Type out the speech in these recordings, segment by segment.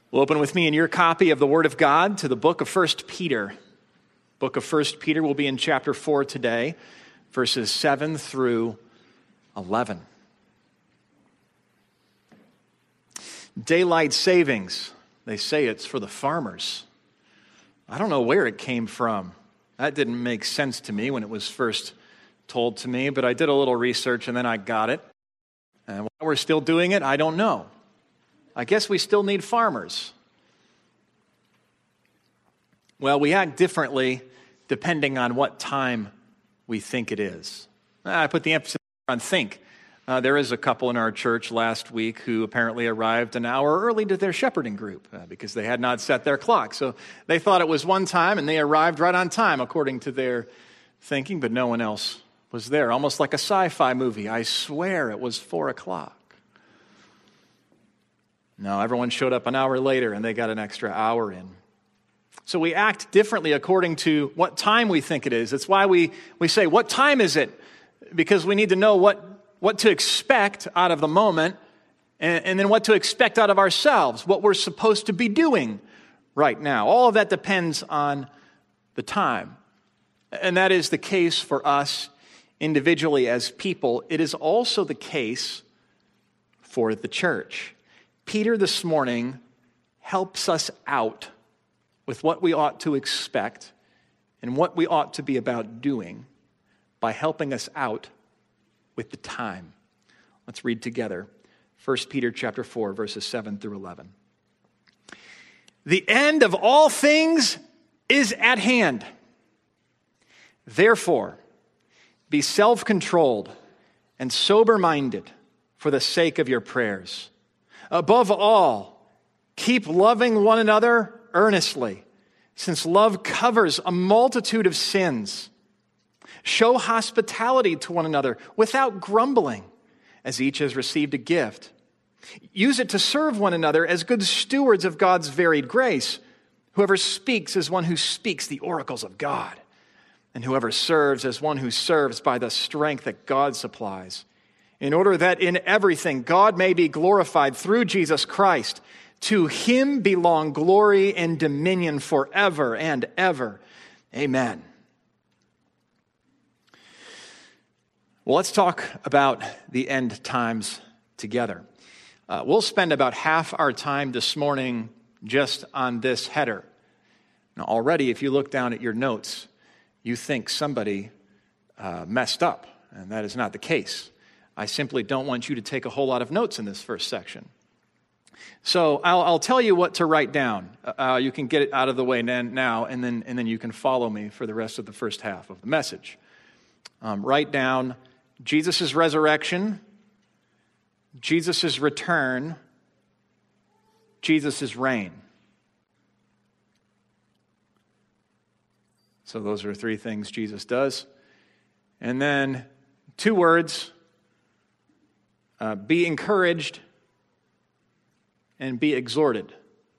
Well, open with me in your copy of the Word of God to the book of 1 Peter. Book of 1 Peter will be in chapter 4 today, verses 7 through 11. Daylight savings, they say it's for the farmers. I don't know where it came from. That didn't make sense to me when it was first told to me, but I did a little research and then I got it. And why we're still doing it, I don't know. I guess we still need farmers. Well, we act differently depending on what time we think it is. I put the emphasis on think. There is a couple in our church last week who apparently arrived an hour early to their shepherding group because they had not set their clock. So they thought it was one time and they arrived right on time according to their thinking, but no one else was there. Almost like a sci-fi movie. I swear it was 4 o'clock. No, everyone showed up an hour later and they got an extra hour in. So we act differently according to what time we think it is. That's why we say, what time is it? Because we need to know what to expect out of the moment and then what to expect out of ourselves, what we're supposed to be doing right now. All of that depends on the time. And that is the case for us individually as people. It is also the case for the church. Peter this morning helps us out with what we ought to expect and what we ought to be about doing by helping us out with the time. Let's read together 1 Peter chapter 4, verses 7 through 11. The end of all things is at hand. Therefore, be self-controlled and sober-minded for the sake of your prayers. Above all, keep loving one another earnestly, since love covers a multitude of sins. Show hospitality to one another without grumbling, as each has received a gift. Use it to serve one another as good stewards of God's varied grace. Whoever speaks as one who speaks the oracles of God, and whoever serves as one who serves by the strength that God supplies, in order that in everything God may be glorified through Jesus Christ. To him belong glory and dominion forever and ever. Amen. Well, let's talk about the end times together. We'll spend about half our time this morning just on this header. Now, already, if you look down at your notes, you think somebody messed up, and that is not the case. I simply don't want you to take a whole lot of notes in this first section. So I'll tell you what to write down. You can get it out of the way now, and then you can follow me for the rest of the first half of the message. Write down Jesus' resurrection, Jesus' return, Jesus' reign. So those are 3 things Jesus does. And then 2 words, be encouraged and be exhorted.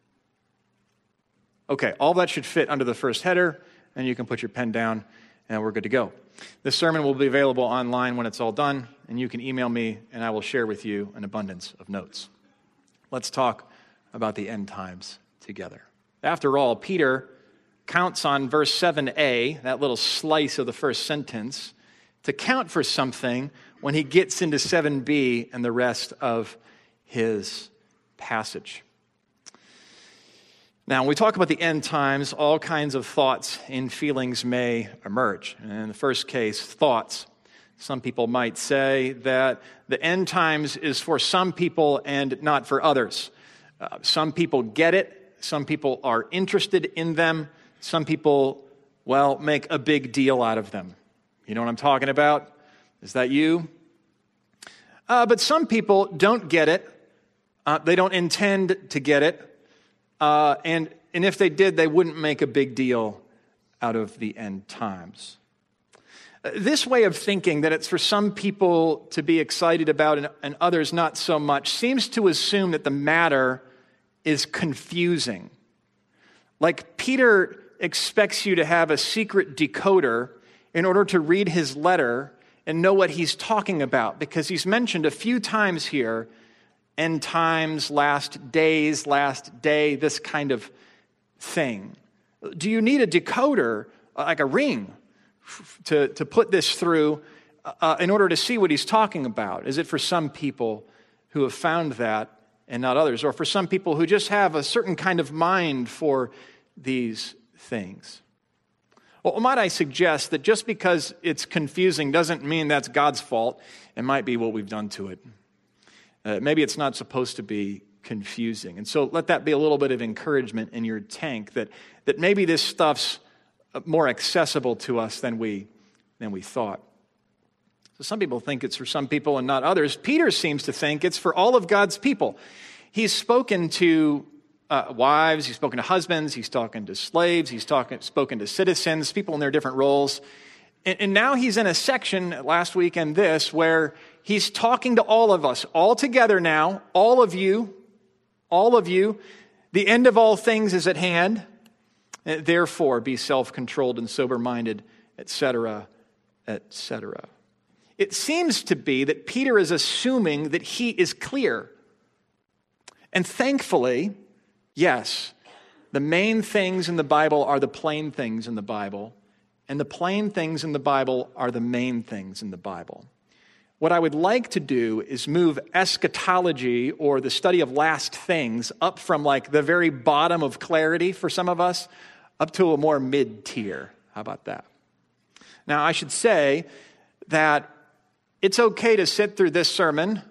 Okay, all that should fit under the first header, and you can put your pen down, and we're good to go. This sermon will be available online when it's all done, and you can email me, and I will share with you an abundance of notes. Let's talk about the end times together. After all, Peter counts on verse 7a, that little slice of the first sentence, to count for something when he gets into 7b and the rest of his passage. Now, when we talk about the end times, all kinds of thoughts and feelings may emerge. And in the first case, thoughts. Some people might say that the end times is for some people and not for others. Some people get it. Some people are interested in them. Some people, make a big deal out of them. You know what I'm talking about? Is that you? But some people don't get it. They don't intend to get it. And if they did, they wouldn't make a big deal out of the end times. This way of thinking that it's for some people to be excited about and others not so much seems to assume that the matter is confusing. Like Peter expects you to have a secret decoder in order to read his letter and know what he's talking about, because he's mentioned a few times here end times, last days, last day, this kind of thing. Do you need a decoder, like a ring, to put this through in order to see what he's talking about? Is it for some people who have found that and not others, or for some people who just have a certain kind of mind for these things? Well, might I suggest that just because it's confusing doesn't mean that's God's fault. It might be what we've done to it. Maybe it's not supposed to be confusing. And so let that be a little bit of encouragement in your tank that maybe this stuff's more accessible to us than we thought. So some people think it's for some people and not others. Peter seems to think it's for all of God's people. He's spoken to wives, he's spoken to husbands, he's talking to slaves, he's spoken to citizens, people in their different roles. And now he's in a section, last week and this, where he's talking to all of us, all together now, all of you. The end of all things is at hand. Therefore, be self-controlled and sober-minded, etc., etc. It seems to be that Peter is assuming that he is clear. And thankfully, yes, the main things in the Bible are the plain things in the Bible, and the plain things in the Bible are the main things in the Bible. What I would like to do is move eschatology, or the study of last things, up from like the very bottom of clarity for some of us, up to a more mid-tier. How about that? Now, I should say that it's okay to sit through this sermon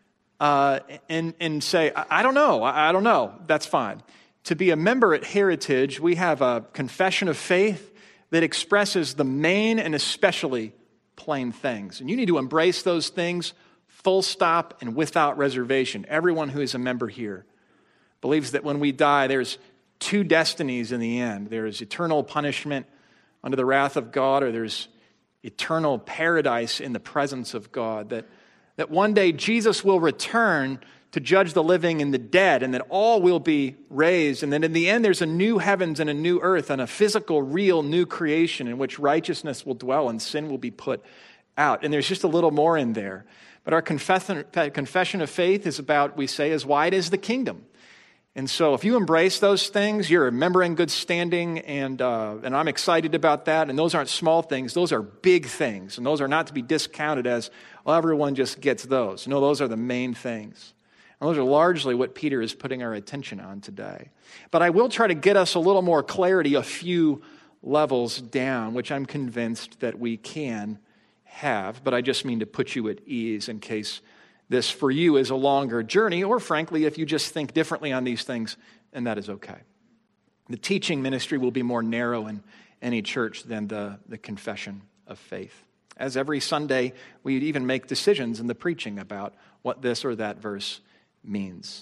and say, I don't know. That's fine. To be a member at Heritage, we have a confession of faith that expresses the main and especially plain things. And you need to embrace those things full stop and without reservation. Everyone who is a member here believes that when we die, there's two destinies in the end. There is eternal punishment under the wrath of God, or there's eternal paradise in the presence of God. That one day Jesus will return to judge the living and the dead, and that all will be raised. And then in the end, there's a new heavens and a new earth and a physical, real new creation in which righteousness will dwell and sin will be put out. And there's just a little more in there. But our confession of faith is about, we say, as wide as the kingdom. And so if you embrace those things, you're a member in good standing, and I'm excited about that. And those aren't small things. Those are big things. And those are not to be discounted as, well, everyone just gets those. No, those are the main things. And those are largely what Peter is putting our attention on today. But I will try to get us a little more clarity a few levels down, which I'm convinced that we can have. But I just mean to put you at ease in case this for you is a longer journey, or frankly, if you just think differently on these things, and that is okay. The teaching ministry will be more narrow in any church than the confession of faith. As every Sunday, we even make decisions in the preaching about what this or that verse means.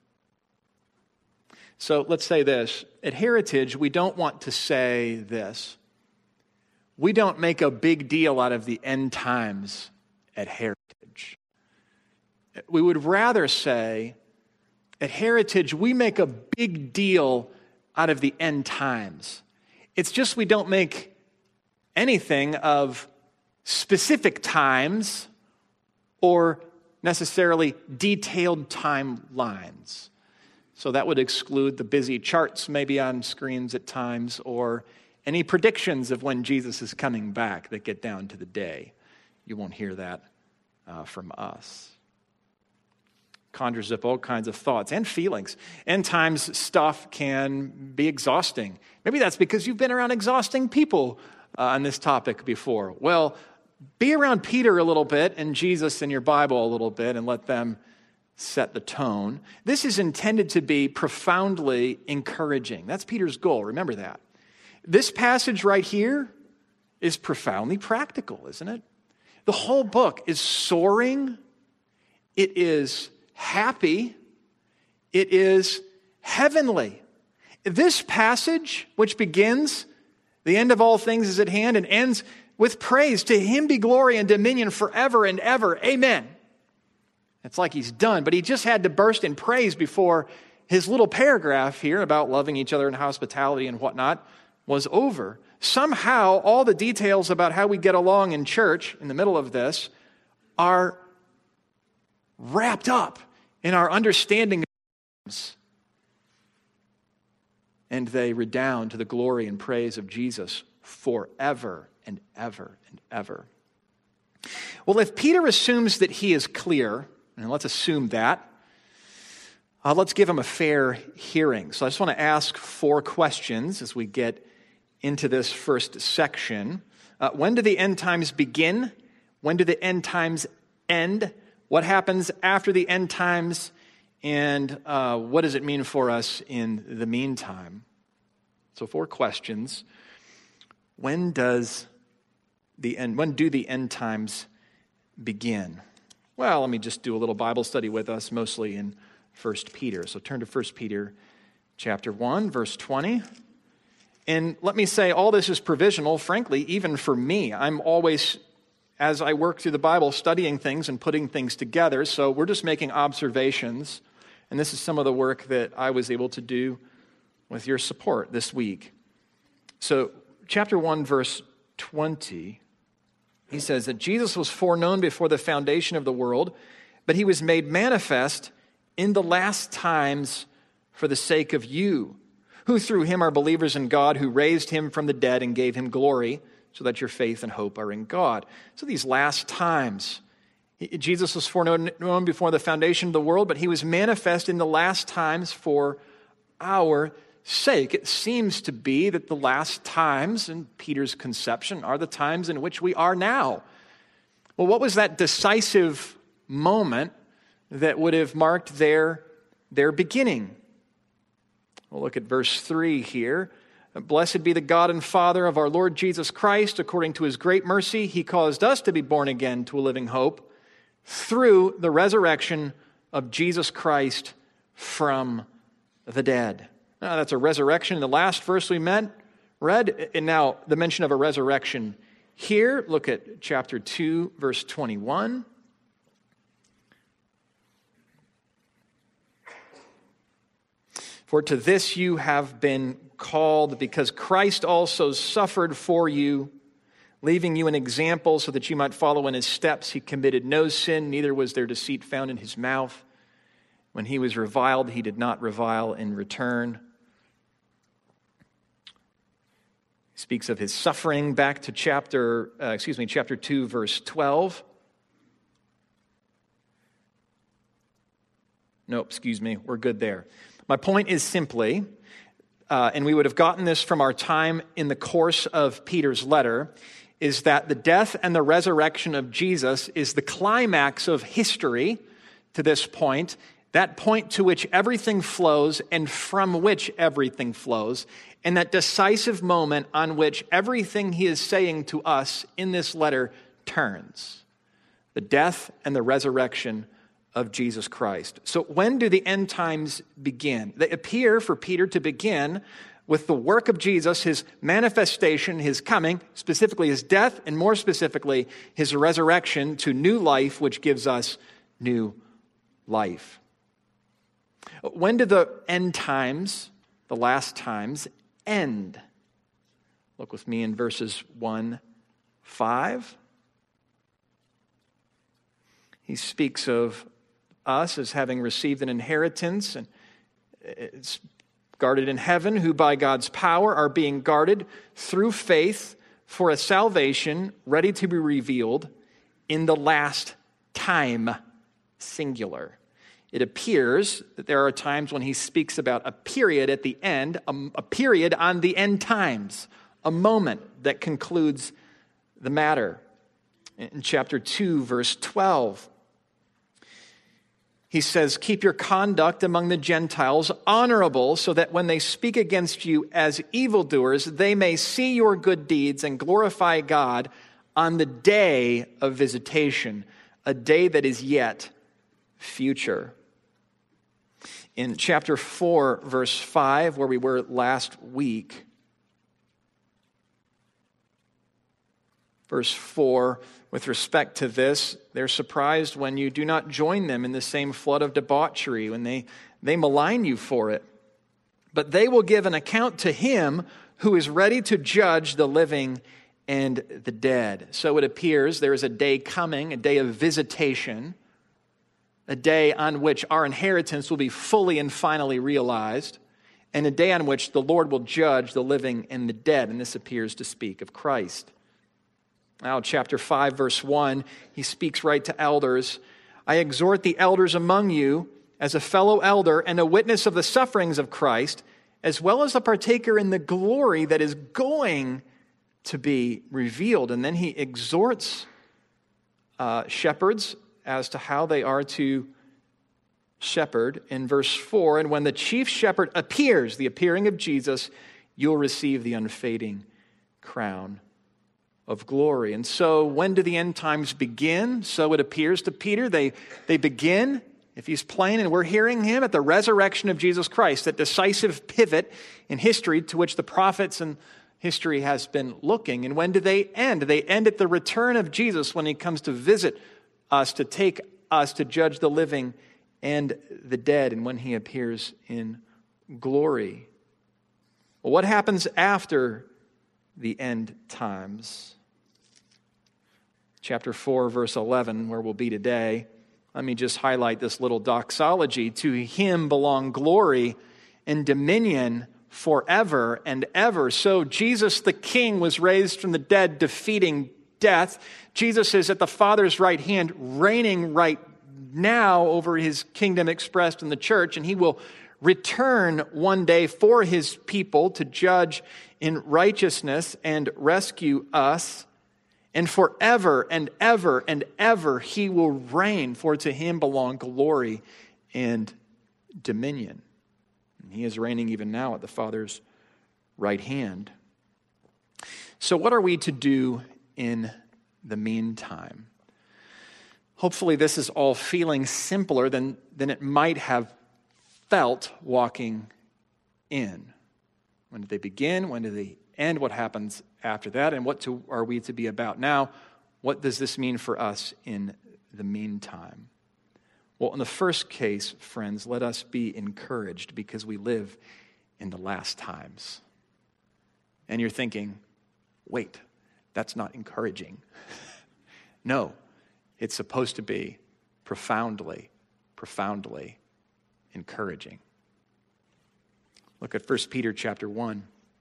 So let's say this. At Heritage, we don't want to say this. We don't make a big deal out of the end times at Heritage. We would rather say, at Heritage, we make a big deal out of the end times. It's just we don't make anything of specific times or necessarily detailed timelines. So that would exclude the busy charts maybe on screens at times, or any predictions of when Jesus is coming back that get down to the day. You won't hear that from us. Conjures up all kinds of thoughts and feelings. End times stuff can be exhausting. Maybe that's because you've been around exhausting people on this topic before. Well, be around Peter a little bit and Jesus in your Bible a little bit and let them set the tone. This is intended to be profoundly encouraging. That's Peter's goal. Remember that. This passage right here is profoundly practical, isn't it? The whole book is soaring. It is happy. It is heavenly. This passage, which begins, the end of all things is at hand, and ends with praise. To him be glory and dominion forever and ever. Amen. It's like he's done, but he just had to burst in praise before his little paragraph here about loving each other and hospitality and whatnot was over. Somehow, all the details about how we get along in church in the middle of this are wrapped up in our understanding of times. And they redound to the glory and praise of Jesus forever and ever and ever. Well, if Peter assumes that he is clear, and let's assume that, let's give him a fair hearing. So I just want to ask 4 questions as we get into this first section. When do the end times begin? When do the end times end? What happens after the end times? And what does it mean for us in the meantime? So 4 questions. When do the end times begin? Well, let me just do a little Bible study with us, mostly in 1 Peter. So turn to 1 Peter chapter 1, verse 20. And let me say, all this is provisional, frankly, even for me. I'm always, as I work through the Bible, studying things and putting things together. So we're just making observations. And this is some of the work that I was able to do with your support this week. So chapter 1, verse 20, he says that Jesus was foreknown before the foundation of the world, but he was made manifest in the last times for the sake of you, who through him are believers in God, who raised him from the dead and gave him glory, so that your faith and hope are in God. So these last times, Jesus was foreknown before the foundation of the world, but he was manifest in the last times for our sake. It seems to be that the last times in Peter's conception are the times in which we are now. Well, what was that decisive moment that would have marked their beginning? We'll look at verse 3 here. Blessed be the God and Father of our Lord Jesus Christ. According to his great mercy, he caused us to be born again to a living hope through the resurrection of Jesus Christ from the dead. Now, that's a resurrection in the last verse we read. And now the mention of a resurrection here. Look at chapter 2, verse 21. For to this you have been called, because Christ also suffered for you, leaving you an example so that you might follow in his steps. He committed no sin, neither was there deceit found in his mouth. When he was reviled, he did not revile in return. He speaks of his suffering back to chapter 2, verse 12. We're good there. My point is simply, and we would have gotten this from our time in the course of Peter's letter, is that the death and the resurrection of Jesus is the climax of history to this point, that point to which everything flows and from which everything flows, and that decisive moment on which everything he is saying to us in this letter turns. The death and the resurrection of Jesus Christ. So when do the end times begin? They appear for Peter to begin with the work of Jesus, his manifestation, his coming, specifically his death, and more specifically, his resurrection to new life, which gives us new life. When do the end times, the last times, end? Look with me in verses 1-5. He speaks of us as having received an inheritance, and it's guarded in heaven, who by God's power are being guarded through faith for a salvation ready to be revealed in the last time, singular. It appears that there are times when he speaks about a period at the end, a period on the end times, a moment that concludes the matter. In chapter 2, verse 12, he says, keep your conduct among the Gentiles honorable, so that when they speak against you as evildoers, they may see your good deeds and glorify God on the day of visitation, a day that is yet future. In chapter 4, verse 5, where we were last week, verse 4, with respect to this, they're surprised when you do not join them in the same flood of debauchery, when they malign you for it. But they will give an account to him who is ready to judge the living and the dead. So it appears there is a day coming, a day of visitation, a day on which our inheritance will be fully and finally realized, and a day on which the Lord will judge the living and the dead. And this appears to speak of Christ. Now, chapter 5, verse 1, he speaks right to elders. I exhort the elders among you as a fellow elder and a witness of the sufferings of Christ, as well as a partaker in the glory that is going to be revealed. And then he exhorts shepherds as to how they are to shepherd in verse 4. And when the chief shepherd appears, the appearing of Jesus, you'll receive the unfading crown of glory. And so when do the end times begin? So it appears to Peter. They begin, if he's plain and we're hearing him, at the resurrection of Jesus Christ, that decisive pivot in history to which the prophets and history has been looking. And when do they end? They end at the return of Jesus, when he comes to visit us, to take us to judge the living and the dead, and when he appears in glory. Well, what happens after the end times? Chapter 4, verse 11, where we'll be today. Let me just highlight this little doxology. To him belong glory and dominion forever and ever. So Jesus the King was raised from the dead, defeating death. Jesus is at the Father's right hand, reigning right now over his kingdom expressed in the church, and he will return one day for his people to judge in righteousness and rescue us. And forever and ever and ever he will reign, for to him belong glory and dominion. And he is reigning even now at the Father's right hand. So what are we to do in the meantime? Hopefully this is all feeling simpler than it might have felt walking in. When do they begin? When do they end? What happens after that? And what are we to be about now? What does this mean for us in the meantime? Well, in the first case, friends, let us be encouraged because we live in the last times. And you're thinking, wait, that's not encouraging. No, it's supposed to be profoundly, profoundly encouraging. Look at 1 Peter chapter 1,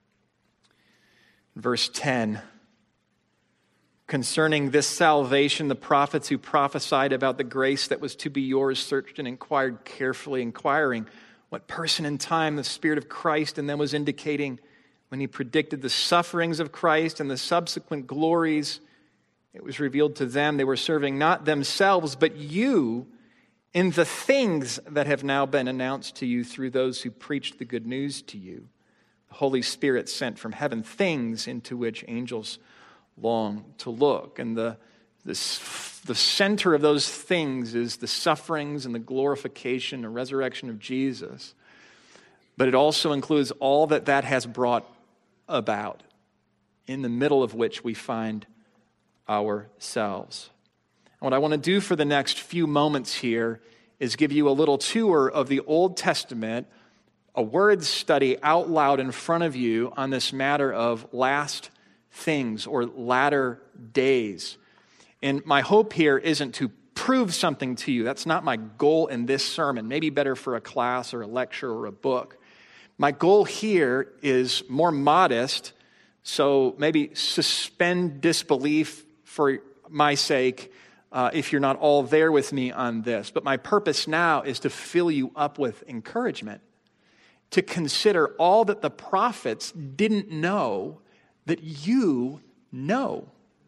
verse 10. Concerning this salvation, the prophets who prophesied about the grace that was to be yours searched and inquired carefully, inquiring what person and time the Spirit of Christ in them was indicating when he predicted the sufferings of Christ and the subsequent glories. It was revealed to them they were serving not themselves, but you in the things that have now been announced to you through those who preached the good news to you. The Holy Spirit sent from heaven, things into which angels long to look. And the center of those things is the sufferings and the glorification and resurrection of Jesus. But it also includes all that has brought about, in the middle of which we find ourselves. And what I want to do for the next few moments here is give you a little tour of the Old Testament, a word study out loud in front of you on this matter of last things or latter days. And my hope here isn't to prove something to you. That's not my goal in this sermon. Maybe better for a class or a lecture or a book. My goal here is more modest, so maybe suspend disbelief for my sake if you're not all there with me on this. But my purpose now is to fill you up with encouragement, to consider all that the prophets didn't know that you know.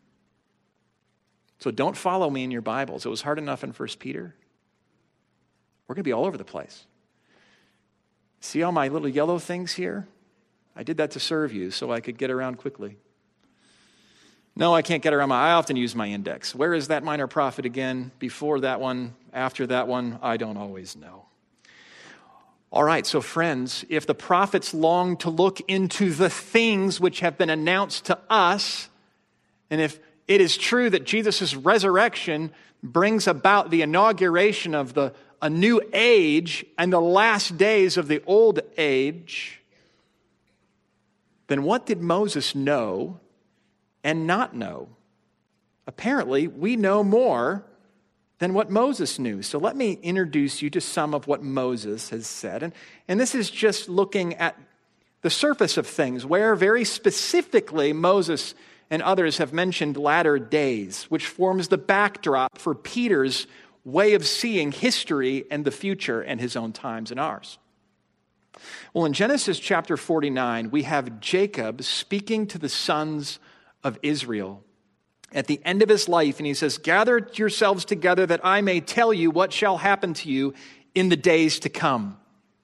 So don't follow me in your Bibles. It was hard enough in 1 Peter. We're going to be all over the place. See all my little yellow things here? I did that to serve you so I could get around quickly. No, I can't get around I often use my index. Where is that minor prophet again? Before that one? After that one? I don't always know. All right, so friends, if the prophets long to look into the things which have been announced to us, and if it is true that Jesus' resurrection brings about the inauguration of a new age and the last days of the old age, then what did Moses know and not know? Apparently, we know more than what Moses knew. So let me introduce you to some of what Moses has said. And this is just looking at the surface of things, where very specifically Moses and others have mentioned latter days, which forms the backdrop for Peter's way of seeing history and the future and his own times and ours. Well, in Genesis chapter 49, we have Jacob speaking to the sons of Israel at the end of his life, and he says, "Gather yourselves together that I may tell you what shall happen to you in the days to come."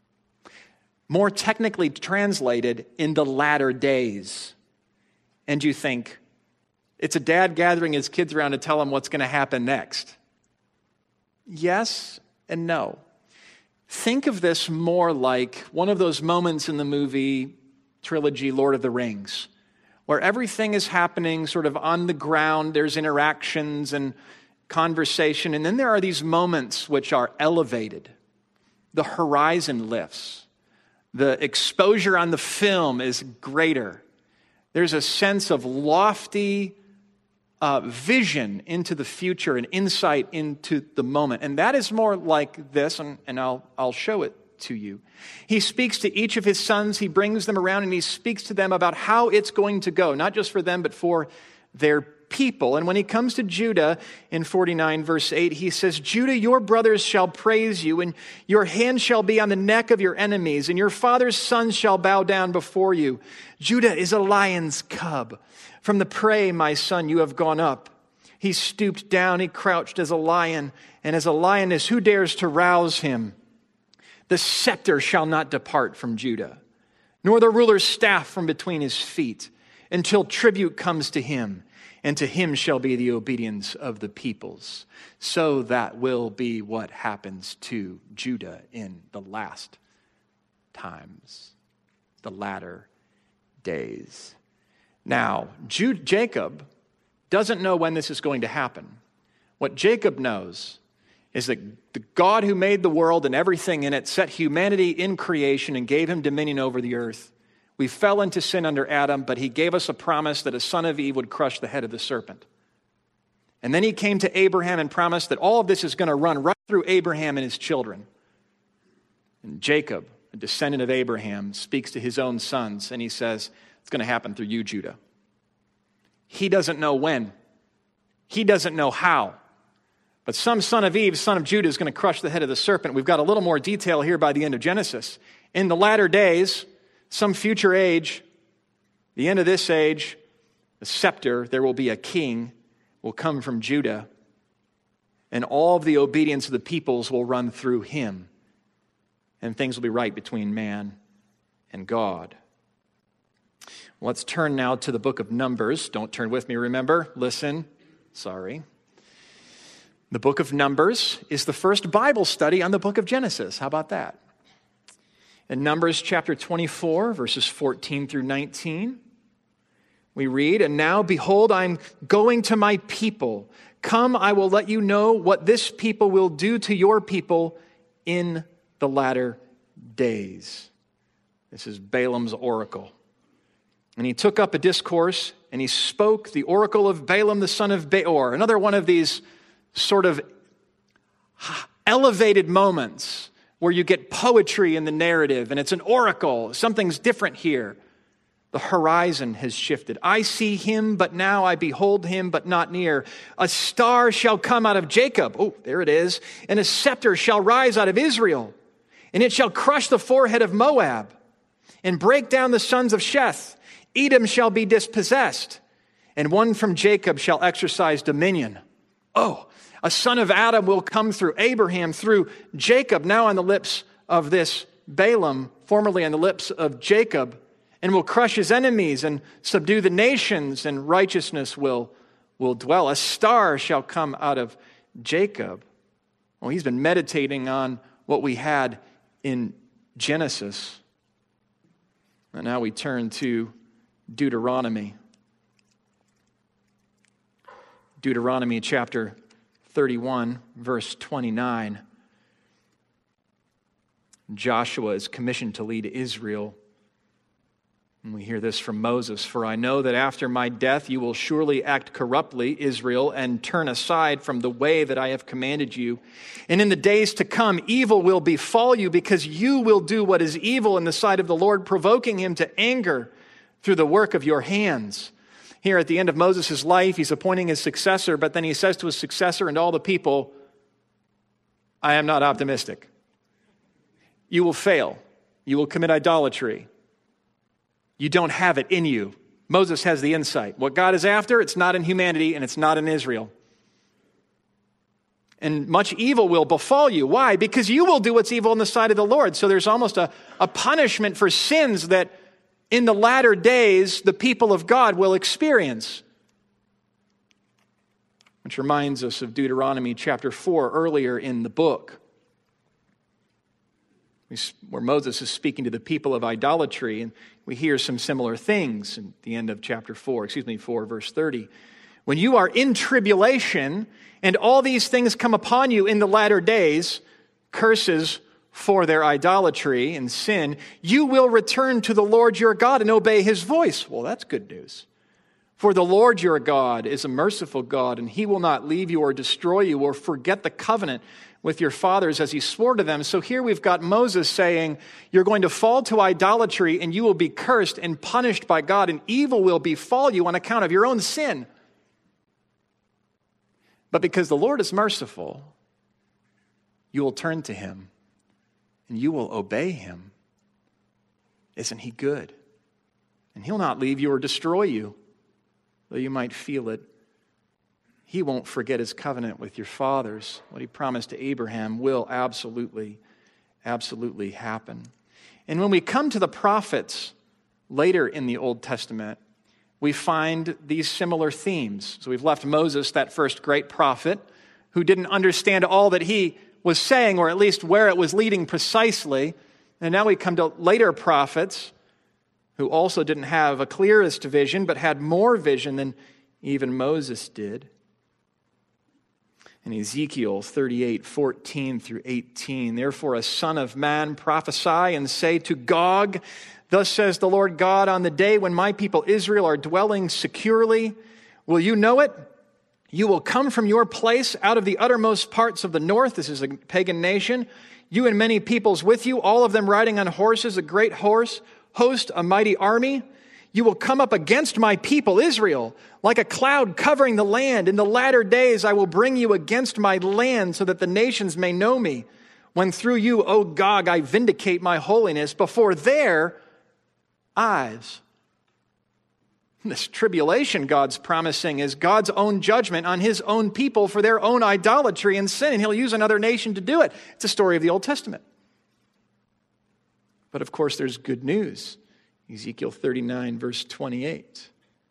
More technically translated, in the latter days. And you think, it's a dad gathering his kids around to tell them what's going to happen next. Yes and no. Think of this more like one of those moments in the movie trilogy Lord of the Rings, where everything is happening sort of on the ground. There's interactions and conversation, and then there are these moments which are elevated. The horizon lifts. The exposure on the film is greater. There's a sense of lofty vision into the future and insight into the moment. And that is more like this, and I'll show it to you. He speaks to each of his sons. He brings them around and he speaks to them about how it's going to go, not just for them, but for their people. And when he comes to Judah in 49 verse 8, he says, "Judah, your brothers shall praise you, and your hand shall be on the neck of your enemies, and your father's sons shall bow down before you. Judah is a lion's cub. From the prey, my son, you have gone up. He stooped down, he crouched as a lion, and as a lioness, who dares to rouse him? The scepter shall not depart from Judah, nor the ruler's staff from between his feet, until tribute comes to him, and to him shall be the obedience of the peoples." So that will be what happens to Judah in the last times, the latter days. Now, Jacob doesn't know when this is going to happen. What Jacob knows is that the God who made the world and everything in it set humanity in creation and gave him dominion over the earth. We fell into sin under Adam, but he gave us a promise that a son of Eve would crush the head of the serpent. And then he came to Abraham and promised that all of this is going to run right through Abraham and his children. And Jacob, a descendant of Abraham, speaks to his own sons, and he says, it's going to happen through you, Judah. He doesn't know when. He doesn't know how. But some son of Eve, son of Judah, is going to crush the head of the serpent. We've got a little more detail here by the end of Genesis. In the latter days, some future age, the end of this age, the scepter, there will be a king, will come from Judah, and all of the obedience of the peoples will run through him, and things will be right between man and God. Let's turn now to the book of Numbers. Don't turn with me, remember? Listen. Sorry. The book of Numbers is the first Bible study on the book of Genesis. How about that? In Numbers chapter 24, verses 14 through 19, we read, "And now, behold, I'm going to my people. Come, I will let you know what this people will do to your people in the latter days." This is Balaam's oracle. "And he took up a discourse, and he spoke the oracle of Balaam the son of Beor." Another one of these sort of elevated moments where you get poetry in the narrative, and it's an oracle. Something's different here. The horizon has shifted. "I see him, but now I behold him, but not near. A star shall come out of Jacob." Oh, there it is. "And a scepter shall rise out of Israel. And it shall crush the forehead of Moab and break down the sons of Sheth. Edom shall be dispossessed, and one from Jacob shall exercise dominion." Oh, a son of Adam will come through Abraham, through Jacob, now on the lips of this Balaam, formerly on the lips of Jacob, and will crush his enemies and subdue the nations, and righteousness will dwell. "A star shall come out of Jacob." Well, he's been meditating on what we had in Genesis. And now we turn to Deuteronomy. Deuteronomy chapter 31, verse 29. Joshua is commissioned to lead Israel And we hear this from Moses, "For I know that after my death you will surely act corruptly, Israel, and turn aside from the way that I have commanded you. And in the days to come, evil will befall you, because you will do what is evil in the sight of the Lord, provoking him to anger through the work of your hands." Here at the end of Moses' life, he's appointing his successor, but then he says to his successor and all the people, "I am not optimistic. You will fail. You will commit idolatry. You don't have it in you." Moses has the insight. What God is after, it's not in humanity and it's not in Israel. And much evil will befall you. Why? Because you will do what's evil in the sight of the Lord. So there's almost a punishment for sins that in the latter days the people of God will experience. Which reminds us of Deuteronomy chapter 4 earlier in the book, where Moses is speaking to the people of idolatry, and we hear some similar things at the end of chapter 4 verse 30. "When you are in tribulation, and all these things come upon you in the latter days, curses for their idolatry and sin, you will return to the Lord your God and obey his voice." Well, that's good news. "For the Lord your God is a merciful God, and he will not leave you or destroy you or forget the covenant with your fathers as he swore to them." So here we've got Moses saying, you're going to fall to idolatry and you will be cursed and punished by God, and evil will befall you on account of your own sin. But because the Lord is merciful, you will turn to him and you will obey him. Isn't he good? And he'll not leave you or destroy you, though you might feel it. He won't forget his covenant with your fathers. What he promised to Abraham will absolutely happen. And when we come to the prophets later in the Old Testament, we find these similar themes. So we've left Moses, that first great prophet, who didn't understand all that he was saying, or at least where it was leading precisely. And now we come to later prophets who also didn't have a clearest vision, but had more vision than even Moses did. In Ezekiel 38:14 through 18, "Therefore, a son of man, prophesy and say to Gog, thus says the Lord God, on the day when my people Israel are dwelling securely, will you know it? You will come from your place out of the uttermost parts of the north." This is a pagan nation. "You and many peoples with you, all of them riding on horses, a great host, a mighty army. You will come up against my people Israel like a cloud covering the land. In the latter days I will bring you against my land so that the nations may know me, when through you, O Gog, I vindicate my holiness before their eyes." This tribulation God's promising is God's own judgment on his own people for their own idolatry and sin, and he'll use another nation to do it. It's a story of the Old Testament. But of course there's good news. Ezekiel 39, verse 28.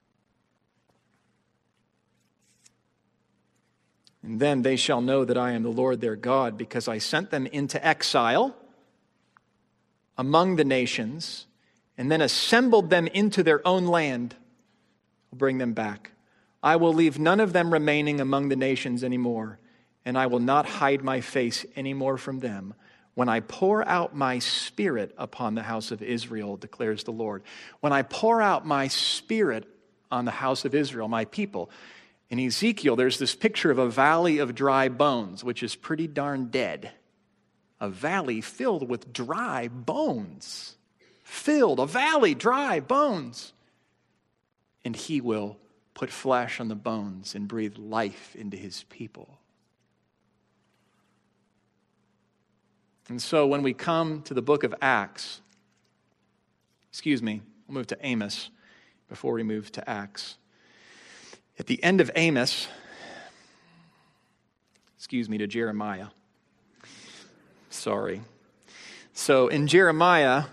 "And then they shall know that I am the Lord their God, because I sent them into exile among the nations, and then assembled them into their own land. I'll bring them back. I will leave none of them remaining among the nations anymore, and I will not hide my face anymore from them. When I pour out my spirit upon the house of Israel, declares the Lord." When I pour out my spirit on the house of Israel, my people. In Ezekiel, there's this picture of a valley of dry bones, which is pretty darn dead. A valley filled with dry bones. A valley, dry bones. And he will put flesh on the bones and breathe life into his people. And so when we come to the book of Acts, we'll move to Amos before we move to Acts. At the end of Amos, to Jeremiah. Sorry. So in Jeremiah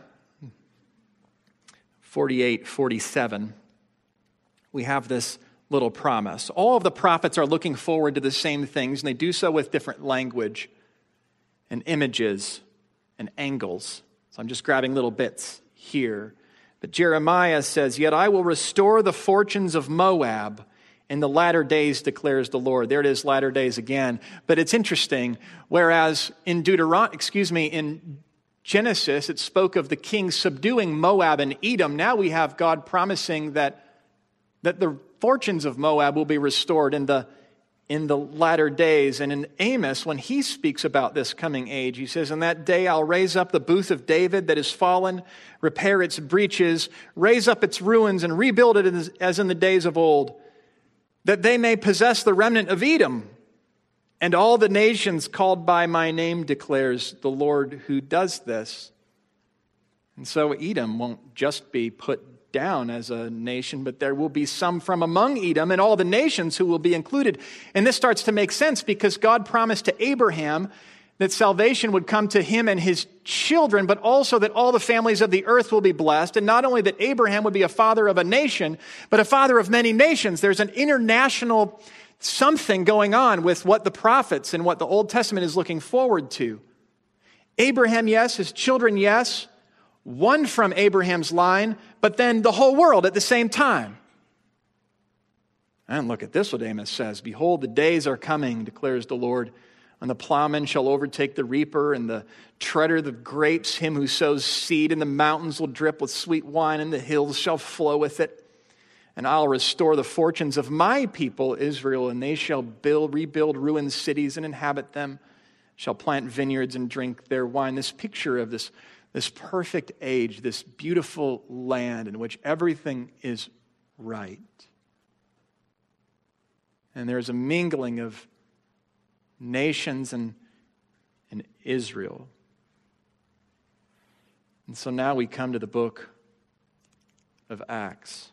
48:47, we have this little promise. All of the prophets are looking forward to the same things, and they do so with different language and images and angles. So I'm just grabbing little bits here. But Jeremiah says, "Yet I will restore the fortunes of Moab in the latter days, declares the Lord." There it is, latter days again. But it's interesting. Whereas in Genesis, it spoke of the king subduing Moab and Edom. Now we have God promising that the fortunes of Moab will be restored in the latter days. And in Amos, when he speaks about this coming age, he says, "In that day I'll raise up the booth of David that is fallen, repair its breaches, raise up its ruins, and rebuild it as in the days of old, that they may possess the remnant of Edom, and all the nations called by my name, declares the Lord who does this." And so Edom won't just be put down as a nation, but there will be some from among Edom and all the nations who will be included. And this starts to make sense because God promised to Abraham that salvation would come to him and his children, but also that all the families of the earth will be blessed. And not only that Abraham would be a father of a nation, but a father of many nations. There's an international something going on with what the prophets and what the Old Testament is looking forward to. Abraham, yes. His children, yes. One from Abraham's line, but then the whole world at the same time. And look at this, what Amos says. "Behold, the days are coming, declares the Lord, when the plowman shall overtake the reaper, and the treader of grapes, him who sows seed, and the mountains will drip with sweet wine, and the hills shall flow with it. And I'll restore the fortunes of my people, Israel, and they shall rebuild ruined cities and inhabit them, shall plant vineyards and drink their wine." This picture of this perfect age, this beautiful land in which everything is right. And there's a mingling of nations and Israel. And so now we come to the book of Acts.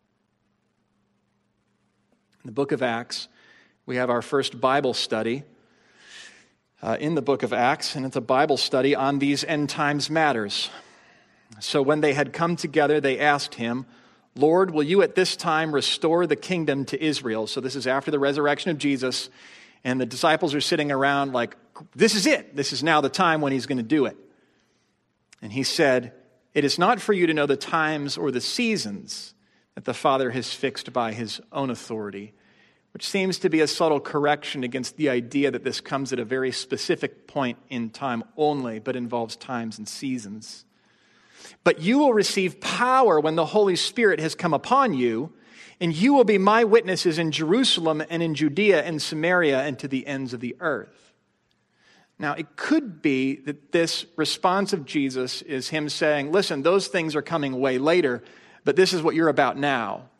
In the book of Acts, we have our first Bible study in the book of Acts, and it's a Bible study on these end times matters. So when they had come together, they asked him, "Lord, will you at this time restore the kingdom to Israel?" So this is after the resurrection of Jesus, and the disciples are sitting around like, this is it. This is now the time when he's going to do it. And he said, "It is not for you to know the times or the seasons that the Father has fixed by his own authority," which seems to be a subtle correction against the idea that this comes at a very specific point in time only, but involves times and seasons. "But you will receive power when the Holy Spirit has come upon you, and you will be my witnesses in Jerusalem and in Judea and Samaria and to the ends of the earth." Now, it could be that this response of Jesus is him saying, listen, those things are coming way later, but this is what you're about now.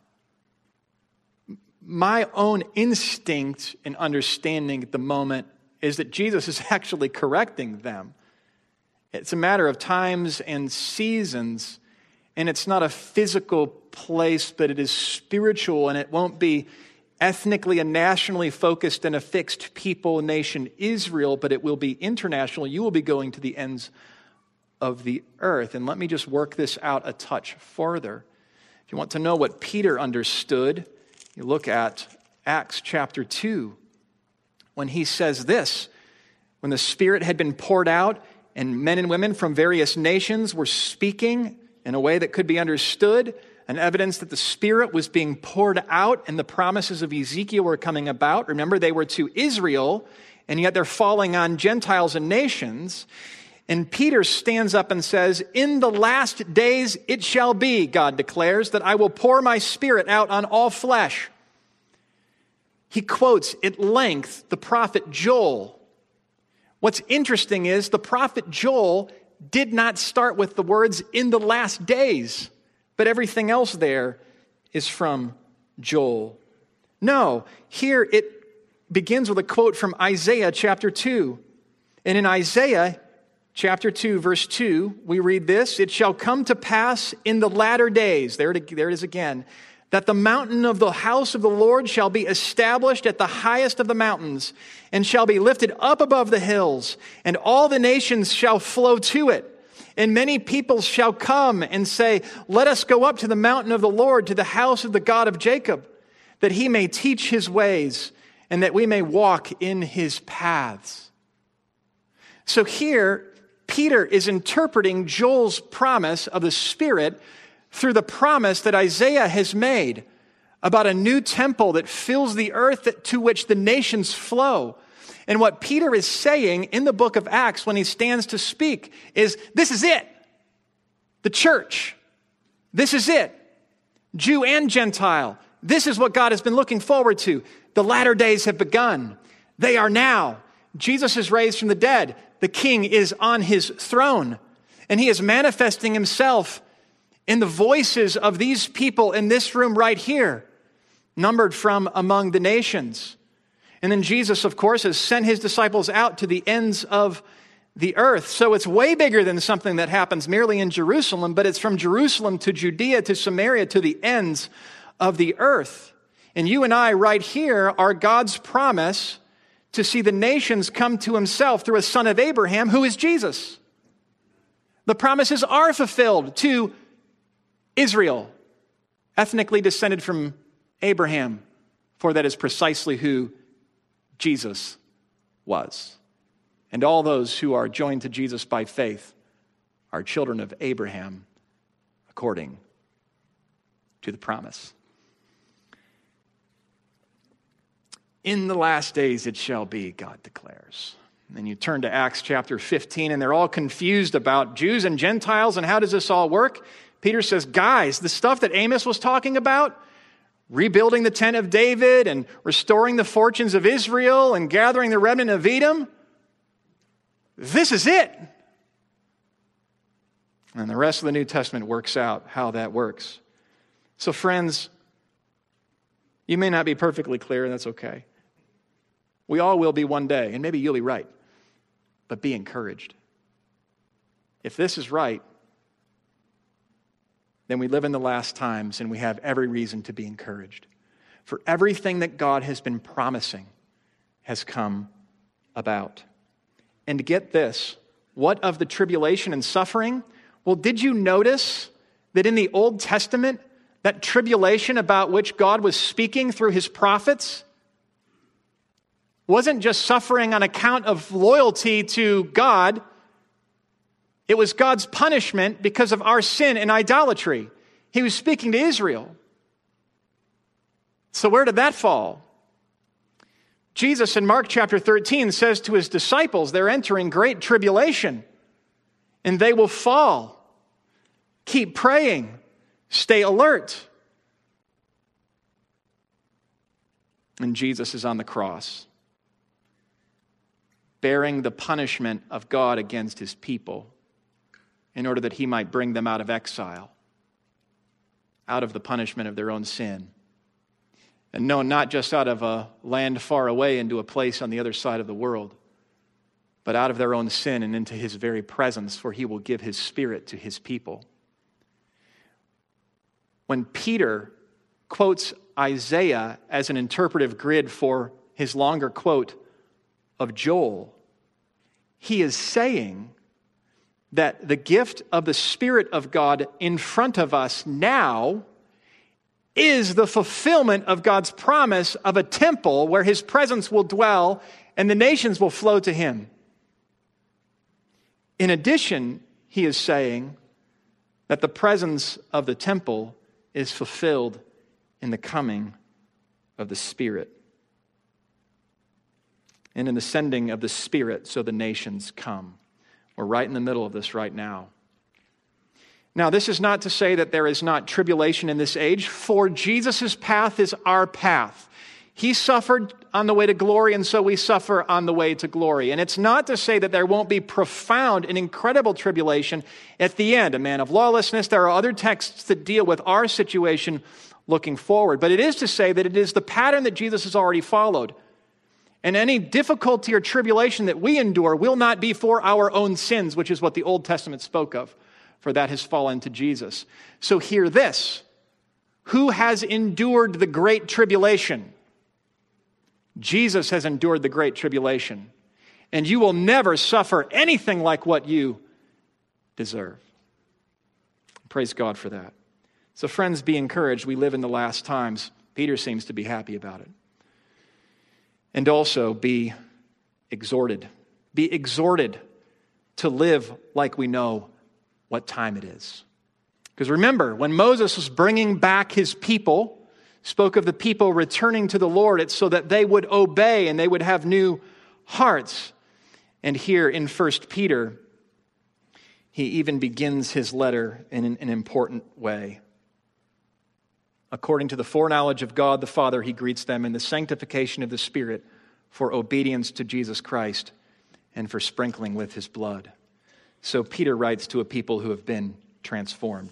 My own instinct and understanding at the moment is that Jesus is actually correcting them. It's a matter of times and seasons, and it's not a physical place, but it is spiritual, and it won't be ethnically and nationally focused and a fixed people nation, Israel, but it will be international. You will be going to the ends of the earth. And let me just work this out a touch further. If you want to know what Peter understood, you look at Acts chapter 2, when he says this, "When the Spirit had been poured out, and men and women from various nations were speaking in a way that could be understood, and evidence that the Spirit was being poured out and the promises of Ezekiel were coming about." Remember, they were to Israel, and yet they're falling on Gentiles and nations. And Peter stands up and says, "In the last days it shall be, God declares, that I will pour my Spirit out on all flesh." He quotes at length the prophet Joel. What's interesting is the prophet Joel did not start with the words "in the last days," but everything else there is from Joel. No, here it begins with a quote from Isaiah chapter 2. And in Isaiah chapter 2, verse 2, we read this, "It shall come to pass in the latter days," there it is again, "that the mountain of the house of the Lord shall be established at the highest of the mountains, and shall be lifted up above the hills, and all the nations shall flow to it. And many peoples shall come and say, let us go up to the mountain of the Lord, to the house of the God of Jacob, that he may teach his ways, and that we may walk in his paths." So here, Peter is interpreting Joel's promise of the Spirit through the promise that Isaiah has made about a new temple that fills the earth to which the nations flow. And what Peter is saying in the book of Acts when he stands to speak is, this is it. The church. This is it. Jew and Gentile. This is what God has been looking forward to. The latter days have begun. They are now. Jesus is raised from the dead. The King is on his throne. And he is manifesting himself in the voices of these people in this room right here, numbered from among the nations. And then Jesus, of course, has sent his disciples out to the ends of the earth. So it's way bigger than something that happens merely in Jerusalem, but it's from Jerusalem to Judea to Samaria to the ends of the earth. And you and I right here are God's promise to see the nations come to himself through a son of Abraham, who is Jesus. The promises are fulfilled to Israel, ethnically descended from Abraham, for that is precisely who Jesus was. And all those who are joined to Jesus by faith are children of Abraham according to the promise. In the last days it shall be, God declares. And then you turn to Acts chapter 15, and they're all confused about Jews and Gentiles, and how does this all work? Peter says, guys, the stuff that Amos was talking about, rebuilding the tent of David and restoring the fortunes of Israel and gathering the remnant of Edom, this is it. And the rest of the New Testament works out how that works. So friends, you may not be perfectly clear, and that's okay. We all will be one day, and maybe you'll be right. But be encouraged. If this is right, then we live in the last times, and we have every reason to be encouraged. For everything that God has been promising has come about. And get this, what of the tribulation and suffering? Well, did you notice that in the Old Testament, that tribulation about which God was speaking through his prophets wasn't just suffering on account of loyalty to God. It was God's punishment because of our sin and idolatry. He was speaking to Israel. So where did that fall? Jesus in Mark chapter 13 says to his disciples, they're entering great tribulation, and they will fall. Keep praying. Stay alert. And Jesus is on the cross, bearing the punishment of God against his people in order that he might bring them out of exile, out of the punishment of their own sin. And no, not just out of a land far away into a place on the other side of the world, but out of their own sin and into his very presence, for he will give his Spirit to his people. When Peter quotes Isaiah as an interpretive grid for his longer quote of Joel, he is saying that the gift of the Spirit of God in front of us now is the fulfillment of God's promise of a temple where his presence will dwell and the nations will flow to him. In addition, he is saying that the presence of the temple is fulfilled in the coming of the Spirit. And in the sending of the Spirit, so the nations come. We're right in the middle of this right now. Now, this is not to say that there is not tribulation in this age, for Jesus' path is our path. He suffered on the way to glory, and so we suffer on the way to glory. And it's not to say that there won't be profound and incredible tribulation at the end, a man of lawlessness. There are other texts that deal with our situation looking forward. But it is to say that it is the pattern that Jesus has already followed. And any difficulty or tribulation that we endure will not be for our own sins, which is what the Old Testament spoke of, for that has fallen to Jesus. So hear this. Who has endured the great tribulation? Jesus has endured the great tribulation. And you will never suffer anything like what you deserve. Praise God for that. So friends, be encouraged. We live in the last times. Peter seems to be happy about it. And also be exhorted. Be exhorted to live like we know what time it is. Because remember, when Moses was bringing back his people, spoke of the people returning to the Lord, it's so that they would obey and they would have new hearts. And here in 1 Peter, he even begins his letter in an important way. According to the foreknowledge of God the Father, he greets them in the sanctification of the Spirit for obedience to Jesus Christ and for sprinkling with his blood. So Peter writes to a people who have been transformed.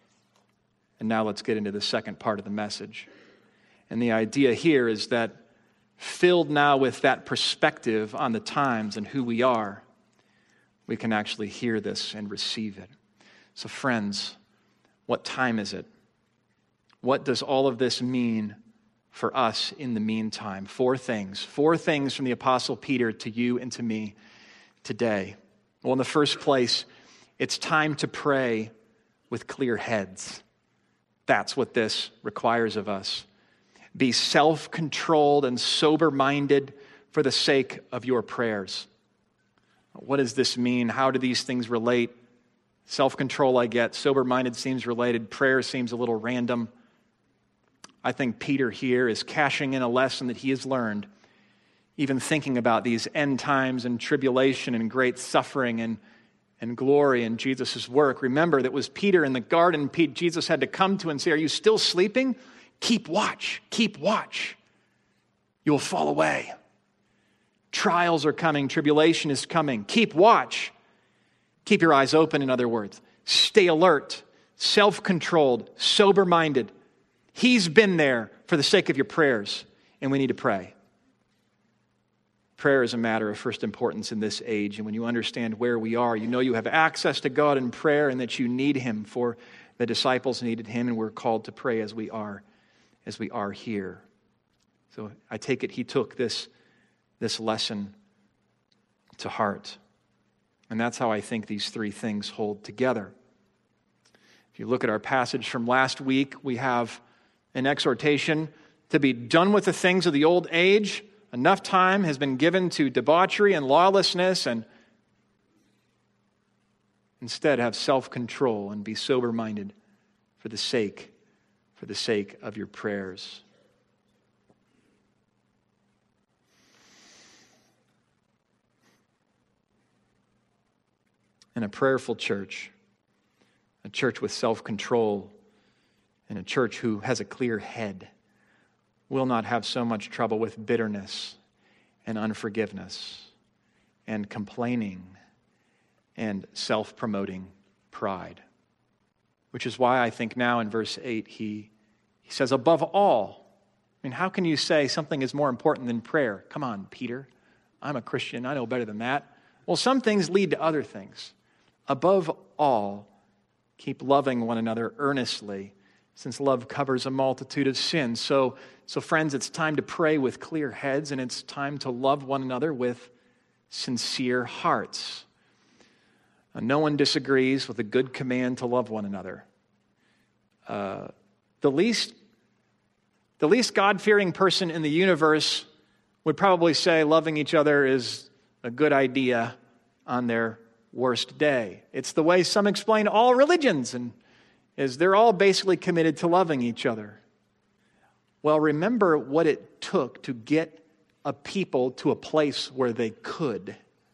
And now let's get into the second part of the message. And the idea here is that filled now with that perspective on the times and who we are, we can actually hear this and receive it. So friends, what time is it? What does all of this mean for us in the meantime? Four things from the Apostle Peter to you and to me today. Well, in the first place, it's time to pray with clear heads. That's what this requires of us. Be self-controlled and sober-minded for the sake of your prayers. What does this mean? How do these things relate? Self-control I get. Sober-minded seems related. Prayer seems a little random. I think Peter here is cashing in a lesson that he has learned, even thinking about these end times and tribulation and great suffering and glory in Jesus' work. Remember, that was Peter in the garden. Jesus had to come to and say, "Are you still sleeping? Keep watch. Keep watch. You will fall away. Trials are coming. Tribulation is coming. Keep watch." Keep your eyes open, in other words. Stay alert, self-controlled, sober-minded. He's been there for the sake of your prayers, and we need to pray. Prayer is a matter of first importance in this age, and when you understand where we are, you know you have access to God in prayer and that you need him, for the disciples needed him, and we're called to pray as we are here. So I take it he took this lesson to heart. And that's how I think these three things hold together. If you look at our passage from last week, we have an exhortation to be done with the things of the old age. Enough time has been given to debauchery and lawlessness, and instead have self-control and be sober-minded for the sake of your prayers. And a prayerful church, a church with self-control, and a church who has a clear head will not have so much trouble with bitterness and unforgiveness and complaining and self-promoting pride. Which is why I think now in verse 8 he says, above all. I mean, how can you say something is more important than prayer? Come on, Peter. I'm a Christian. I know better than that. Well, some things lead to other things. Above all, keep loving one another earnestly, since love covers a multitude of sins. So friends, it's time to pray with clear heads, and it's time to love one another with sincere hearts. No one disagrees with a good command to love one another. The least God-fearing person in the universe would probably say loving each other is a good idea on their worst day. It's the way some explain all religions, and is they're all basically committed to loving each other. Well, remember what it took to get a people to a place where they could.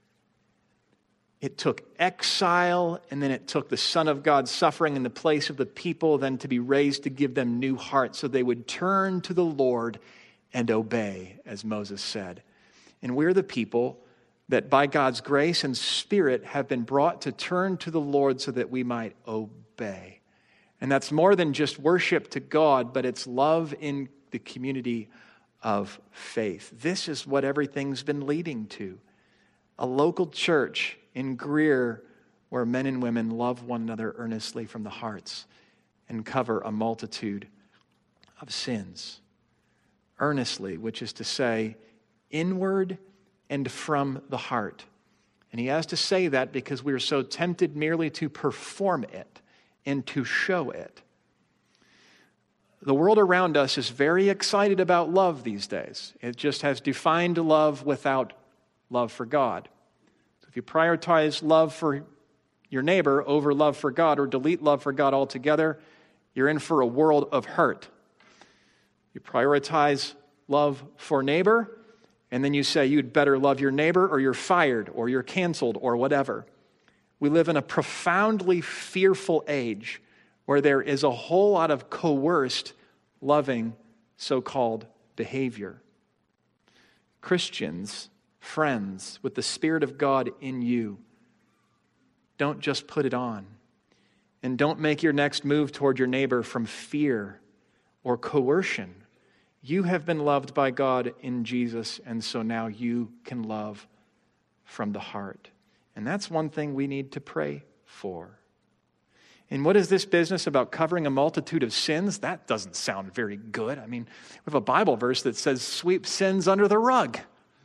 It took exile, and then it took the Son of God suffering in the place of the people, then to be raised to give them new hearts so they would turn to the Lord and obey, as Moses said. And we're the people that by God's grace and Spirit have been brought to turn to the Lord so that we might obey. And that's more than just worship to God, but it's love in the community of faith. This is what everything's been leading to. A local church in Greer where men and women love one another earnestly from the hearts and cover a multitude of sins. Earnestly, which is to say, inward and from the heart. And he has to say that because we are so tempted merely to perform it and to show it. The world around us is very excited about love these days. It just has defined love without love for God. So if you prioritize love for your neighbor over love for God, or delete love for God altogether, you're in for a world of hurt. You prioritize love for neighbor, And then you say you'd better love your neighbor or you're fired or you're canceled or whatever. We live in a profoundly fearful age where there is a whole lot of coerced, loving, so-called behavior. Christians, friends, with the Spirit of God in you, don't just put it on. And don't make your next move toward your neighbor from fear or coercion. You have been loved by God in Jesus, and so now you can love from the heart. And that's one thing we need to pray for. And what is this business about covering a multitude of sins? That doesn't sound very good. I mean, we have a Bible verse that says, sweep sins under the rug.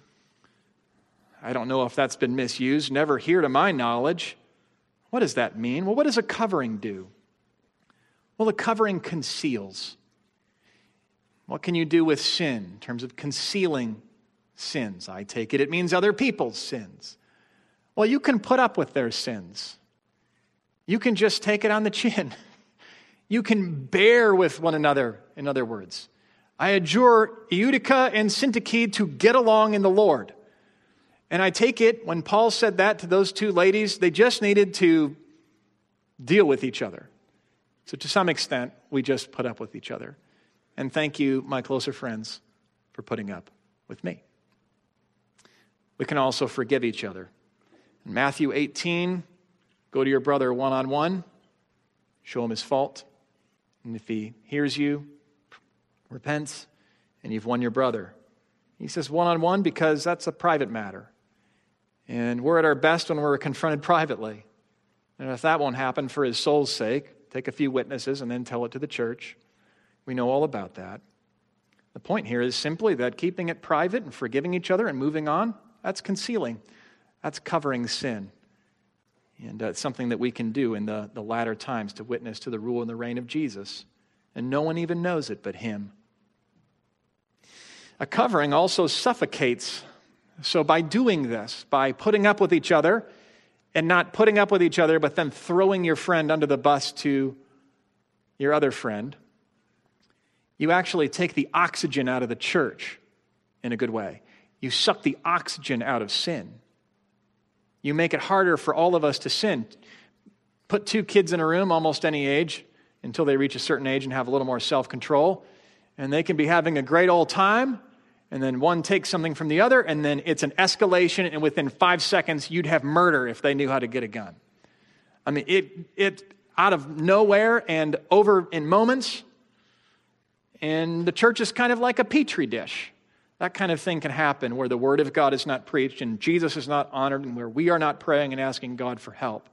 I don't know if that's been misused, never here to my knowledge. What does that mean? Well, what does a covering do? Well, a covering conceals. What can you do with sin in terms of concealing sins? I take it means other people's sins. Well, you can put up with their sins. You can just take it on the chin. You can bear with one another, in other words. I adjure Euodia and Syntyche to get along in the Lord. And I take it, when Paul said that to those two ladies, they just needed to deal with each other. So to some extent, we just put up with each other. And thank you, my closer friends, for putting up with me. We can also forgive each other. In Matthew 18, go to your brother one-on-one, show him his fault, and if he hears you, repents, and you've won your brother. He says one-on-one because that's a private matter. And we're at our best when we're confronted privately. And if that won't happen for his soul's sake, take a few witnesses and then tell it to the church. We know all about that. The point here is simply that keeping it private and forgiving each other and moving on, that's concealing. That's covering sin. And it's something that we can do in the latter times to witness to the rule and the reign of Jesus. And no one even knows it but him. A covering also suffocates. So by doing this, by putting up with each other, and not putting up with each other, but then throwing your friend under the bus to your other friend, you actually take the oxygen out of the church in a good way. You suck the oxygen out of sin. You make it harder for all of us to sin. Put two kids in a room, almost any age, until they reach a certain age and have a little more self-control, and they can be having a great old time, and then one takes something from the other, and then it's an escalation, and within 5 seconds, you'd have murder if they knew how to get a gun. I mean, it out of nowhere and over in moments, and the church is kind of like a petri dish. That kind of thing can happen where the Word of God is not preached and Jesus is not honored and where we are not praying and asking God for help.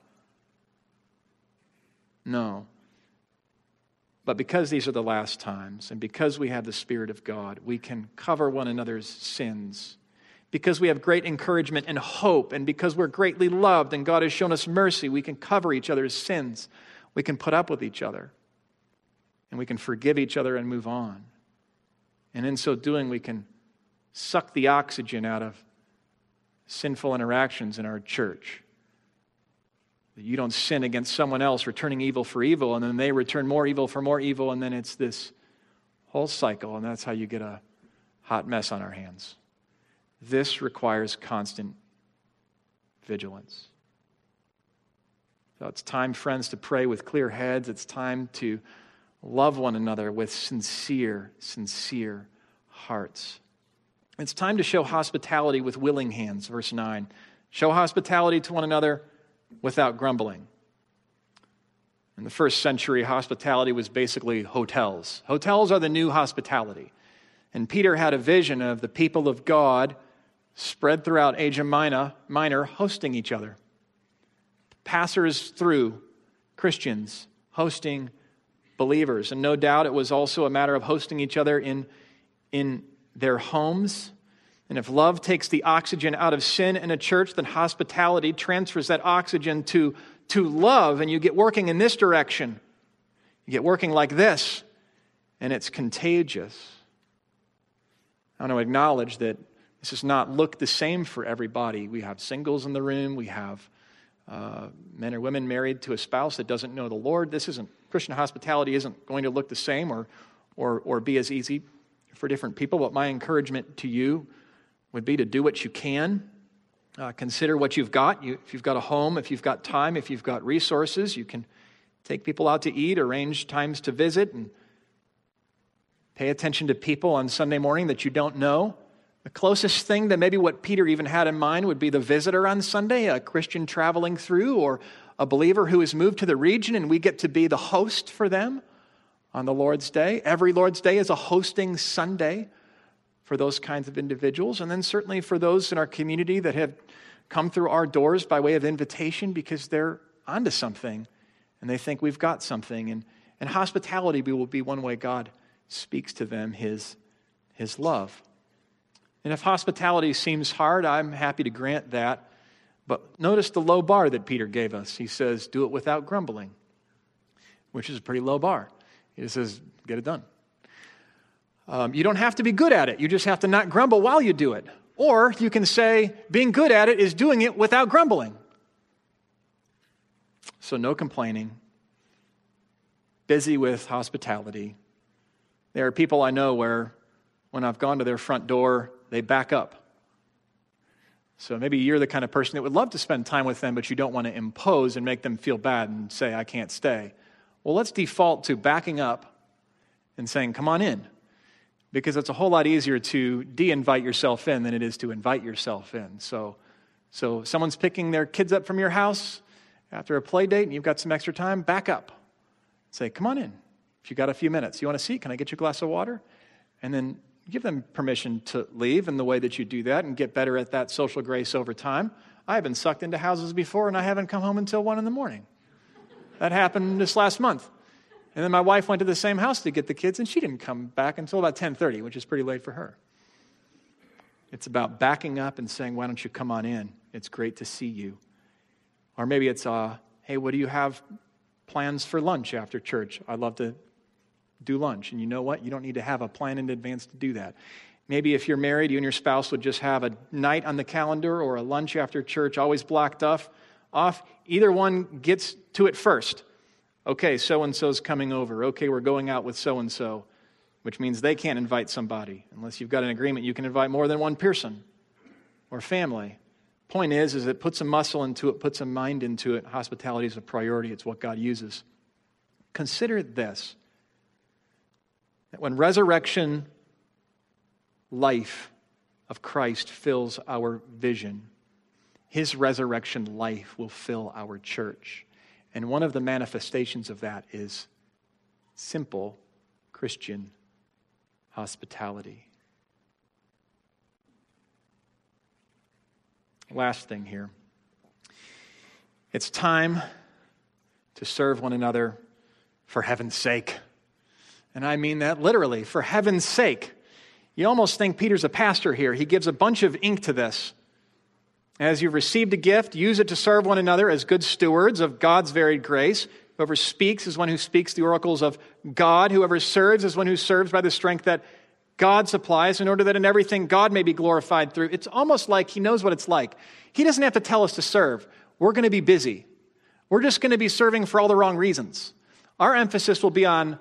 No. But because these are the last times and because we have the Spirit of God, we can cover one another's sins. Because we have great encouragement and hope and because we're greatly loved and God has shown us mercy, we can cover each other's sins. We can put up with each other. And we can forgive each other and move on. And in so doing, we can suck the oxygen out of sinful interactions in our church. You don't sin against someone else, returning evil for evil, and then they return more evil for more evil, and then it's this whole cycle, and that's how you get a hot mess on our hands. This requires constant vigilance. So it's time, friends, to pray with clear heads. It's time to love one another with sincere hearts. It's time to show hospitality with willing hands, verse 9. Show hospitality to one another without grumbling. In the first century, hospitality was basically hotels. Hotels are the new hospitality. And Peter had a vision of the people of God spread throughout Asia Minor hosting each other. Passers through, Christians hosting believers. And no doubt it was also a matter of hosting each other in their homes. And if love takes the oxygen out of sin in a church, then hospitality transfers that oxygen to love, and you get working in this direction. You get working like this, and it's contagious. I want to acknowledge that this does not look the same for everybody. We have singles in the room. We have men or women married to a spouse that doesn't know the Lord. Christian hospitality isn't going to look the same or be as easy for different people. But my encouragement to you would be to do what you can. Consider what you've got. If you've got a home, if you've got time, if you've got resources, you can take people out to eat, arrange times to visit, and pay attention to people on Sunday morning that you don't know. The closest thing to maybe what Peter even had in mind would be the visitor on Sunday, a Christian traveling through, or a believer who has moved to the region, and we get to be the host for them on the Lord's Day. Every Lord's Day is a hosting Sunday for those kinds of individuals. And then certainly for those in our community that have come through our doors by way of invitation because they're onto something and they think we've got something. And hospitality will be one way God speaks to them, his love. And if hospitality seems hard, I'm happy to grant that. But notice the low bar that Peter gave us. He says, do it without grumbling, which is a pretty low bar. He says, get it done. You don't have to be good at it. You just have to not grumble while you do it. Or you can say, being good at it is doing it without grumbling. So no complaining. Busy with hospitality. There are people I know where when I've gone to their front door, they back up. So maybe you're the kind of person that would love to spend time with them, but you don't want to impose and make them feel bad and say, I can't stay. Well, let's default to backing up and saying, come on in. Because it's a whole lot easier to de-invite yourself in than it is to invite yourself in. So someone's picking their kids up from your house after a play date and you've got some extra time, back up. Say, come on in. If you've got a few minutes, you want a seat? Can I get you a glass of water? And then give them permission to leave in the way that you do that and get better at that social grace over time. I've been sucked into houses before and I haven't come home until 1 a.m. That happened this last month. And then my wife went to the same house to get the kids, and she didn't come back until about 10:30, which is pretty late for her. It's about backing up and saying, why don't you come on in? It's great to see you. Or maybe it's, hey, what do you have plans for lunch after church? I'd love to do lunch. And you know what? You don't need to have a plan in advance to do that. Maybe if you're married, you and your spouse would just have a night on the calendar or a lunch after church always blocked off. Either one gets to it first. Okay, so-and-so's coming over. Okay, we're going out with so-and-so, which means they can't invite somebody. Unless you've got an agreement, you can invite more than one person or family. Point is it puts some muscle into it, puts some mind into it. Hospitality is a priority. It's what God uses. Consider this, that when resurrection life of Christ fills our vision, his resurrection life will fill our church. And one of the manifestations of that is simple Christian hospitality. Last thing here. It's time to serve one another for heaven's sake. And I mean that literally, for heaven's sake. You almost think Peter's a pastor here. He gives a bunch of ink to this. As you've received a gift, use it to serve one another as good stewards of God's varied grace. Whoever speaks is one who speaks the oracles of God. Whoever serves is one who serves by the strength that God supplies, in order that in everything God may be glorified through. It's almost like he knows what it's like. He doesn't have to tell us to serve. We're going to be busy. We're just going to be serving for all the wrong reasons. Our emphasis will be on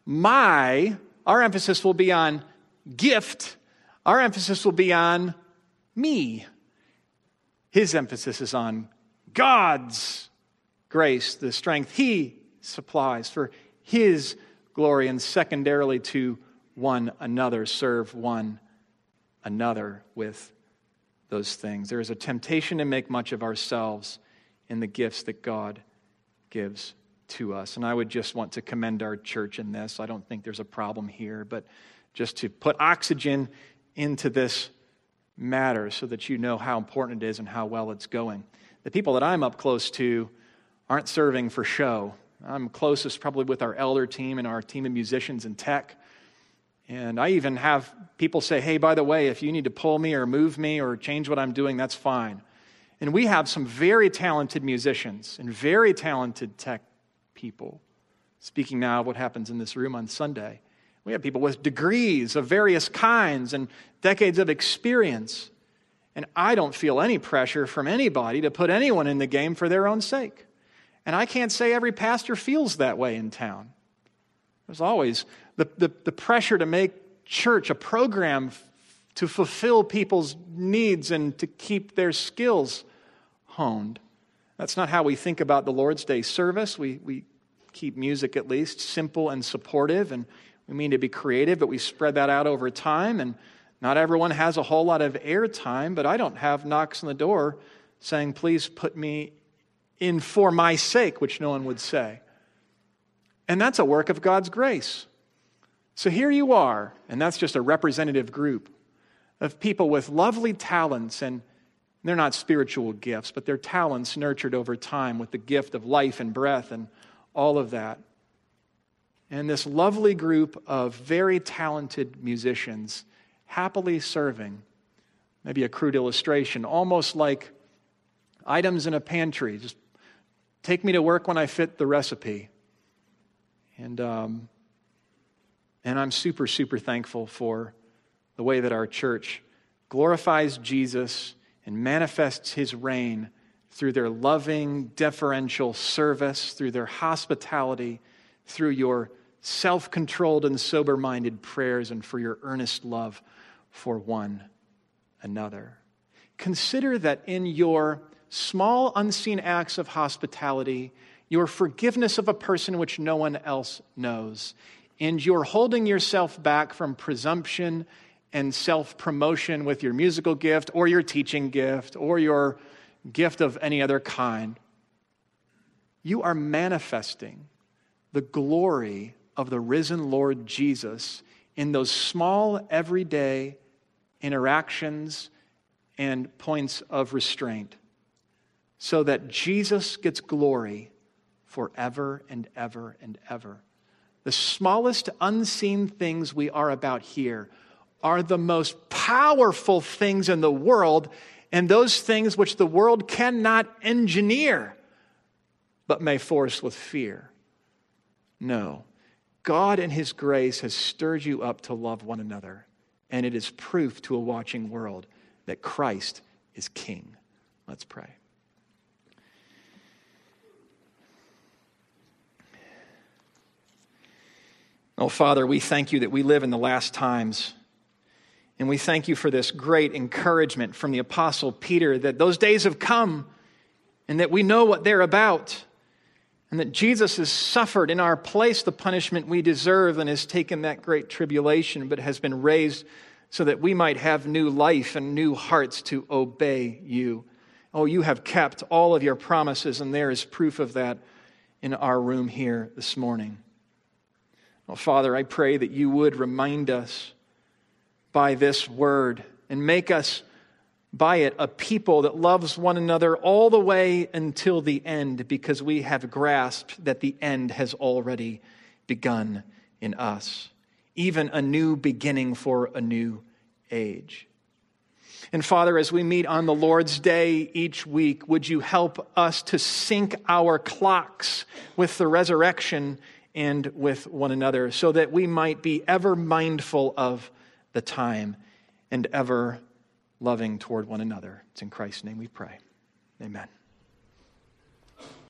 our emphasis will be on gift. Our emphasis will be on me. His emphasis is on God's grace, the strength he supplies for his glory, and secondarily to one another, serve one another with those things. There is a temptation to make much of ourselves in the gifts that God gives to us. And I would just want to commend our church in this. I don't think there's a problem here, but just to put oxygen into this matter so that you know how important it is and how well it's going. The people that I'm up close to aren't serving for show. I'm closest probably with our elder team and our team of musicians and tech. And I even have people say, hey, by the way, if you need to pull me or move me or change what I'm doing, that's fine. And we have some very talented musicians and very talented tech people. Speaking now of what happens in this room on Sunday. We have people with degrees of various kinds and decades of experience. And I don't feel any pressure from anybody to put anyone in the game for their own sake. And I can't say every pastor feels that way in town. There's always the pressure to make church a program to fulfill people's needs and to keep their skills honed. That's not how we think about the Lord's Day service. We keep music, at least, simple and supportive, and we mean to be creative, but we spread that out over time, and not everyone has a whole lot of airtime, but I don't have knocks on the door saying, please put me in for my sake, which no one would say. And that's a work of God's grace. So here you are, and that's just a representative group of people with lovely talents, and they're not spiritual gifts, but they're talents nurtured over time with the gift of life and breath and all of that. And this lovely group of very talented musicians happily serving, maybe a crude illustration, almost like items in a pantry. Just take me to work when I fit the recipe. And I'm super, super thankful for the way that our church glorifies Jesus and manifests his reign through their loving, deferential service, through their hospitality, through your self-controlled and sober-minded prayers, and for your earnest love for one another. Consider that in your small, unseen acts of hospitality, your forgiveness of a person which no one else knows, and your holding yourself back from presumption and self-promotion with your musical gift or your teaching gift or your gift of any other kind, you are manifesting the glory of the risen Lord Jesus in those small, everyday interactions and points of restraint, so that Jesus gets glory forever and ever and ever. The smallest unseen things we are about here are the most powerful things in the world, and those things which the world cannot engineer, but may force with fear. No, God in his grace has stirred you up to love one another, and it is proof to a watching world that Christ is King. Let's pray. Oh, Father, we thank you that we live in the last times. And we thank you for this great encouragement from the Apostle Peter that those days have come and that we know what they're about. And that Jesus has suffered in our place the punishment we deserve and has taken that great tribulation, but has been raised so that we might have new life and new hearts to obey you. Oh, you have kept all of your promises, and there is proof of that in our room here this morning. Oh, Father, I pray that you would remind us by this word and make us by it a people that loves one another all the way until the end, because we have grasped that the end has already begun in us, even a new beginning for a new age. And Father, as we meet on the Lord's Day each week, would you help us to sync our clocks with the resurrection and with one another, so that we might be ever mindful of the time and ever loving toward one another. It's in Christ's name we pray. Amen.